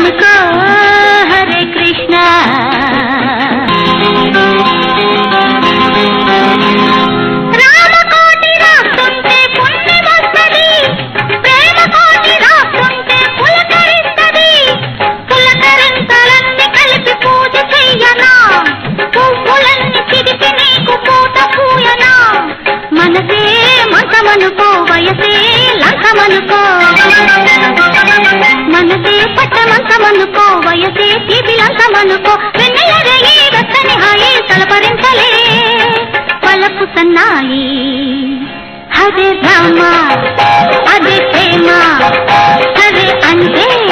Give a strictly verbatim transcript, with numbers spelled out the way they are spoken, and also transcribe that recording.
అనుకో హరే కృష్ణ రామకోటి రాస్తుంటే పుణ్యమొస్తది ప్రేమకోటి రాస్తుంటే పులకరిస్తది పులకరింతలన్నీ కలిపి పూజ చెయ్యనా పువ్వులన్నీ చిరిపి నీకు పూత పూయనా మనసే మంతమనుకో వయసే లంకమనుకో మనసే పట్టమంతమనుకో వయసే తీపిలంకమనుకో వెన్నెలరయి వెచ్చని హాయి తలపరించలే పలపు సన్నాయి హరే రామ అదే ప్రేమ హరే అంటే